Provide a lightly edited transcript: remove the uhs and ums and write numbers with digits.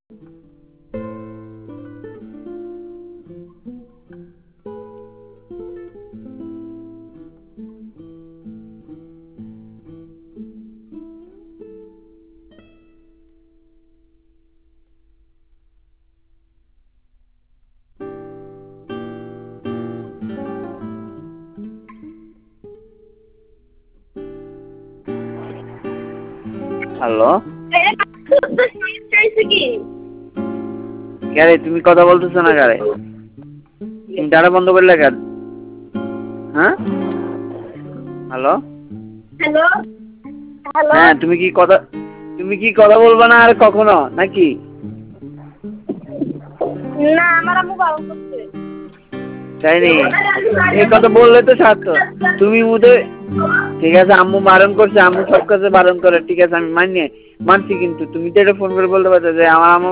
Hello, কারে তুমি কথা বলতেছো না? কারে তুমি ডাটা বন্ধ করলে কেন? হ্যাঁ, হ্যালো হ্যালো হ্যালো হ্যাঁ, তুমি কি কথা বলবা না আর কখনো নাকি? না, আমার আম্মু বারণ করছে। তাই নি? এই কথা বললে তো ছাড়তো। তুমি উদয়, ঠিক আছে, আম্মু বারণ করছে, আম্মু সব কাছে বারণ করে, ঠিক আছে, আমি মানছি, কিন্তু তুমি তো এটা ফোন করে বলতে পারছো যে আমার আম্মু